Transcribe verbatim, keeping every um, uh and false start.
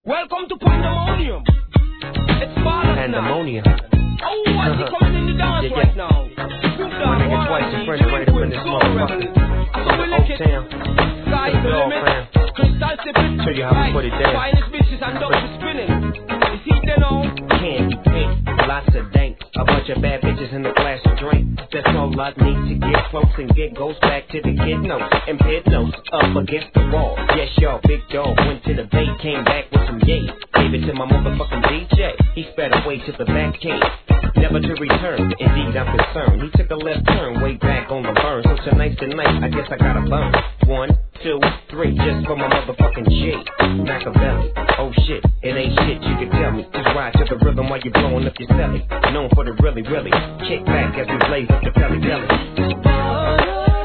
Welcome to Pandemonium. It's Pandemonium. Oh, I see coming in the dance yeah, yeah. right now. One nigga twice your friends right up in this motherfucker. From the Oak Town. Sky's the limit. Crystal sipping. Show you how we put it down. Finest bitches and double spinning. Is he then on? Candy pink, lots of dank. A bunch of bad bitches in the glass of drink. That's all I need to get close and get goes back to the kid notes and pit notes up against the wall. Yes, y'all, big dog went to the bay, came back with some yay. Gave it to my motherfucking D J. He sped away to the back cave, never to return. Indeed, I'm concerned. He took a left turn way back on the burn. So tonight's the night, I guess I gotta burn. One, two, three, just for my motherfucking G. Machiavelli. Oh shit, it ain't shit, you can tell me. Just ride to the rhythm while you're blowing up your celly. Known for the really, really kick back as we blaze up the belly belly.